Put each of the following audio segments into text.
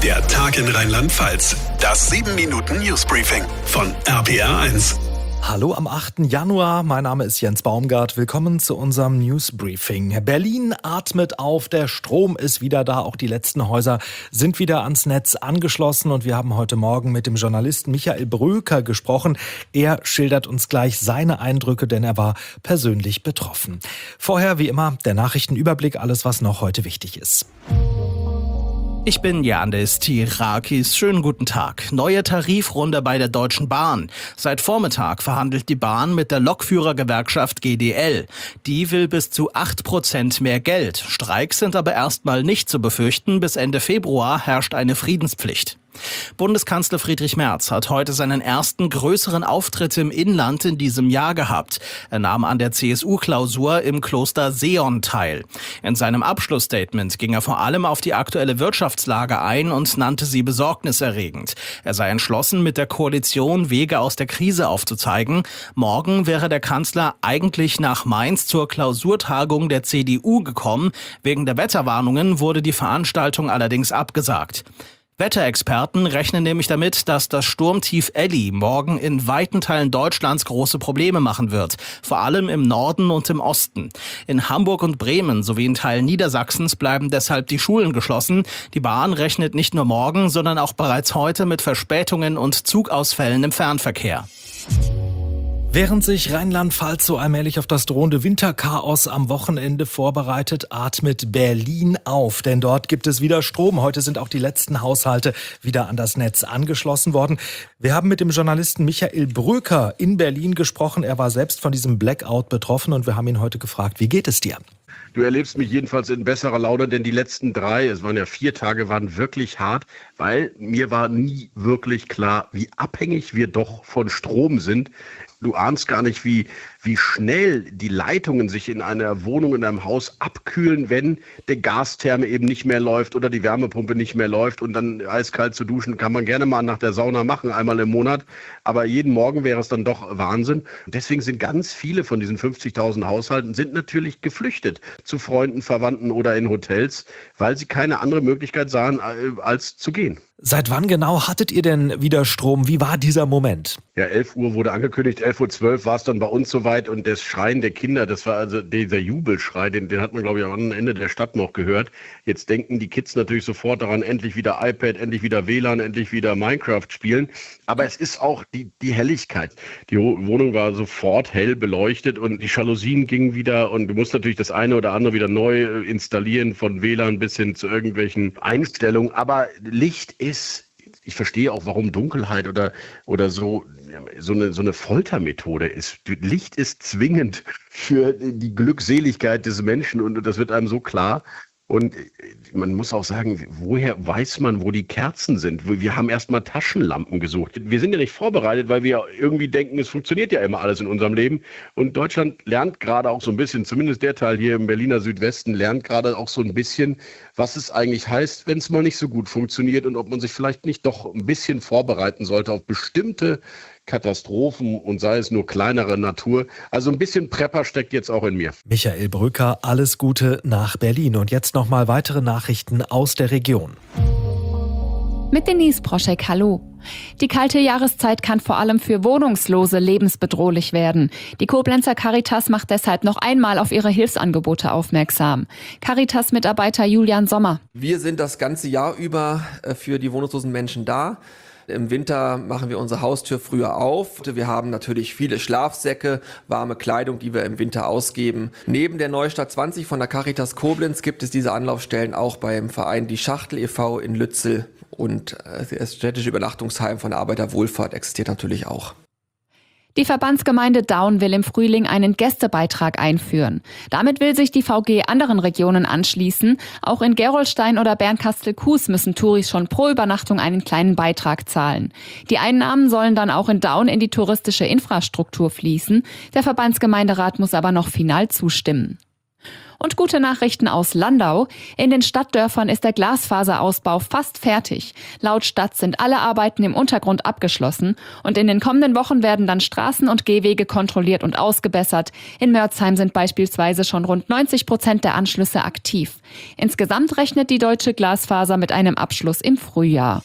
Der Tag in Rheinland-Pfalz. Das 7-Minuten-Newsbriefing von RPR1. Hallo am 8. Januar, mein Name ist Jens Baumgart. Willkommen zu unserem Newsbriefing. Berlin atmet auf, der Strom ist wieder da, auch die letzten Häuser sind wieder ans Netz angeschlossen und wir haben heute Morgen mit dem Journalisten Michael Bröker gesprochen. Er schildert uns gleich seine Eindrücke, denn er war persönlich betroffen. Vorher wie immer der Nachrichtenüberblick, alles was noch heute wichtig ist. Ich bin Yandis Tirakis. Schönen guten Tag. Neue Tarifrunde bei der Deutschen Bahn. Seit Vormittag verhandelt die Bahn mit der Lokführergewerkschaft GDL. Die will bis zu 8% mehr Geld. Streiks sind aber erstmal nicht zu befürchten. Bis Ende Februar herrscht eine Friedenspflicht. Bundeskanzler Friedrich Merz hat heute seinen ersten größeren Auftritt im Inland in diesem Jahr gehabt. Er nahm an der CSU-Klausur im Kloster Seon teil. In seinem Abschlussstatement ging er vor allem auf die aktuelle Wirtschaftslage ein und nannte sie besorgniserregend. Er sei entschlossen, mit der Koalition Wege aus der Krise aufzuzeigen. Morgen wäre der Kanzler eigentlich nach Mainz zur Klausurtagung der CDU gekommen. Wegen der Wetterwarnungen wurde die Veranstaltung allerdings abgesagt. Wetterexperten rechnen nämlich damit, dass das Sturmtief Elli morgen in weiten Teilen Deutschlands große Probleme machen wird, vor allem im Norden und im Osten. In Hamburg und Bremen sowie in Teilen Niedersachsens bleiben deshalb die Schulen geschlossen. Die Bahn rechnet nicht nur morgen, sondern auch bereits heute mit Verspätungen und Zugausfällen im Fernverkehr. Während sich Rheinland-Pfalz so allmählich auf das drohende Winterchaos am Wochenende vorbereitet, atmet Berlin auf. Denn dort gibt es wieder Strom. Heute sind auch die letzten Haushalte wieder an das Netz angeschlossen worden. Wir haben mit dem Journalisten Michael Bröker in Berlin gesprochen. Er war selbst von diesem Blackout betroffen und wir haben ihn heute gefragt, wie geht es dir? Du erlebst mich jedenfalls in besserer Laune, denn die letzten 3, es waren ja 4 Tage, waren wirklich hart, weil mir war nie wirklich klar, wie abhängig wir doch von Strom sind. Du ahnst gar nicht, wie schnell die Leitungen sich in einer Wohnung, in einem Haus abkühlen, wenn der Gastherme eben nicht mehr läuft oder die Wärmepumpe nicht mehr läuft. Und dann eiskalt zu duschen kann man gerne mal nach der Sauna machen, einmal im Monat. Aber jeden Morgen wäre es dann doch Wahnsinn. Und deswegen sind ganz viele von diesen 50.000 Haushalten sind natürlich geflüchtet zu Freunden, Verwandten oder in Hotels, weil sie keine andere Möglichkeit sahen, als zu gehen. Seit wann genau hattet ihr denn wieder Strom? Wie war dieser Moment? Ja, 11 Uhr wurde angekündigt, 11.12 Uhr war es dann bei uns soweit und das Schreien der Kinder, das war also dieser Jubelschrei, den hat man, glaube ich, am anderen Ende der Stadt noch gehört. Jetzt denken die Kids natürlich sofort daran, endlich wieder iPad, endlich wieder WLAN, endlich wieder Minecraft spielen. Aber es ist auch die Helligkeit. Die Wohnung war sofort hell beleuchtet und die Jalousien gingen wieder und du musst natürlich das eine oder andere wieder neu installieren, von WLAN bis hin zu irgendwelchen Einstellungen. Aber Licht ist, ich verstehe auch, warum Dunkelheit oder so eine Foltermethode ist. Licht ist zwingend für die Glückseligkeit des Menschen und das wird einem so klar. Und man muss auch sagen, woher weiß man, wo die Kerzen sind? Wir haben erst mal Taschenlampen gesucht. Wir sind ja nicht vorbereitet, weil wir irgendwie denken, es funktioniert ja immer alles in unserem Leben. Und Deutschland lernt gerade auch so ein bisschen, zumindest der Teil hier im Berliner Südwesten, lernt gerade auch so ein bisschen, was es eigentlich heißt, wenn es mal nicht so gut funktioniert und ob man sich vielleicht nicht doch ein bisschen vorbereiten sollte auf bestimmte Katastrophen und sei es nur kleinere Natur. Also ein bisschen Prepper steckt jetzt auch in mir. Michael Bröker, alles Gute nach Berlin. Und jetzt nochmal weitere Nachrichten aus der Region. Mit Denise Proschek, hallo. Die kalte Jahreszeit kann vor allem für Wohnungslose lebensbedrohlich werden. Die Koblenzer Caritas macht deshalb noch einmal auf ihre Hilfsangebote aufmerksam. Caritas-Mitarbeiter Julian Sommer. Wir sind das ganze Jahr über für die wohnungslosen Menschen da. Im Winter machen wir unsere Haustür früher auf. Wir haben natürlich viele Schlafsäcke, warme Kleidung, die wir im Winter ausgeben. Neben der Neustadt 20 von der Caritas Koblenz gibt es diese Anlaufstellen auch beim Verein Die Schachtel e.V. in Lützel. Und das städtische Übernachtungsheim von der Arbeiterwohlfahrt existiert natürlich auch. Die Verbandsgemeinde Daun will im Frühling einen Gästebeitrag einführen. Damit will sich die VG anderen Regionen anschließen. Auch in Gerolstein oder Bernkastel-Kues müssen Touris schon pro Übernachtung einen kleinen Beitrag zahlen. Die Einnahmen sollen dann auch in Daun in die touristische Infrastruktur fließen. Der Verbandsgemeinderat muss aber noch final zustimmen. Und gute Nachrichten aus Landau. In den Stadtdörfern ist der Glasfaserausbau fast fertig. Laut Stadt sind alle Arbeiten im Untergrund abgeschlossen. Und in den kommenden Wochen werden dann Straßen und Gehwege kontrolliert und ausgebessert. In Mörzheim sind beispielsweise schon rund 90% der Anschlüsse aktiv. Insgesamt rechnet die Deutsche Glasfaser mit einem Abschluss im Frühjahr.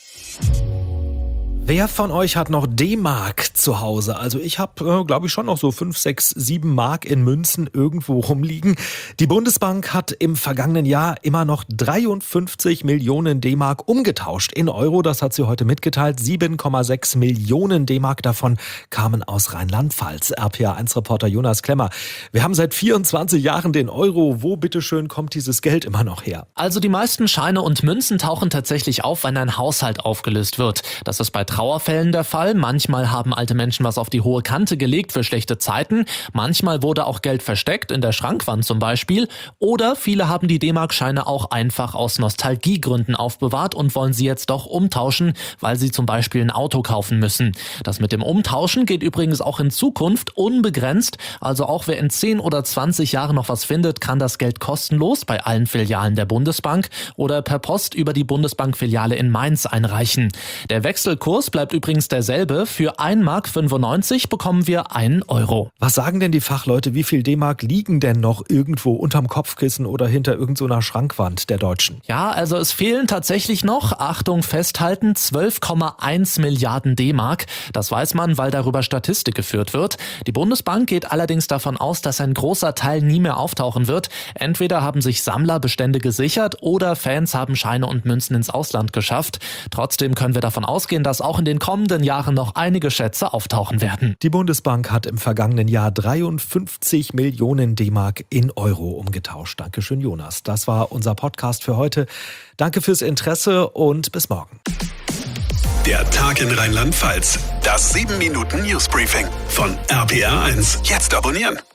Wer von euch hat noch D-Mark zu Hause? Also ich habe, glaube ich, schon noch so 5, 6, 7 Mark in Münzen irgendwo rumliegen. Die Bundesbank hat im vergangenen Jahr immer noch 53 Millionen D-Mark umgetauscht in Euro. Das hat sie heute mitgeteilt. 7,6 Millionen D-Mark davon kamen aus Rheinland-Pfalz. RPA1-Reporter Jonas Klemmer. Wir haben seit 24 Jahren den Euro. Wo bitteschön kommt dieses Geld immer noch her? Also die meisten Scheine und Münzen tauchen tatsächlich auf, wenn ein Haushalt aufgelöst wird. Das ist bei Trauerfällen der Fall. Manchmal haben alte Menschen was auf die hohe Kante gelegt für schlechte Zeiten. Manchmal wurde auch Geld versteckt, in der Schrankwand zum Beispiel. Oder viele haben die D-Mark-Scheine auch einfach aus Nostalgiegründen aufbewahrt und wollen sie jetzt doch umtauschen, weil sie zum Beispiel ein Auto kaufen müssen. Das mit dem Umtauschen geht übrigens auch in Zukunft unbegrenzt. Also auch wer in 10 oder 20 Jahren noch was findet, kann das Geld kostenlos bei allen Filialen der Bundesbank oder per Post über die Bundesbank-Filiale in Mainz einreichen. Der Wechselkurs bleibt übrigens derselbe. Für 1,95 Mark bekommen wir 1 Euro. Was sagen denn die Fachleute? Wie viel D-Mark liegen denn noch irgendwo unterm Kopfkissen oder hinter irgendeiner Schrankwand der Deutschen? Ja, also es fehlen tatsächlich noch, Achtung festhalten, 12,1 Milliarden D-Mark. Das weiß man, weil darüber Statistik geführt wird. Die Bundesbank geht allerdings davon aus, dass ein großer Teil nie mehr auftauchen wird. Entweder haben sich Sammler Bestände gesichert oder Fans haben Scheine und Münzen ins Ausland geschafft. Trotzdem können wir davon ausgehen, dass auch in den kommenden Jahren noch einige Schätze auftauchen werden. Die Bundesbank hat im vergangenen Jahr 53 Millionen D-Mark in Euro umgetauscht. Dankeschön, Jonas. Das war unser Podcast für heute. Danke fürs Interesse und bis morgen. Der Tag in Rheinland-Pfalz. Das 7-Minuten-Newsbriefing von RPA1. Jetzt abonnieren.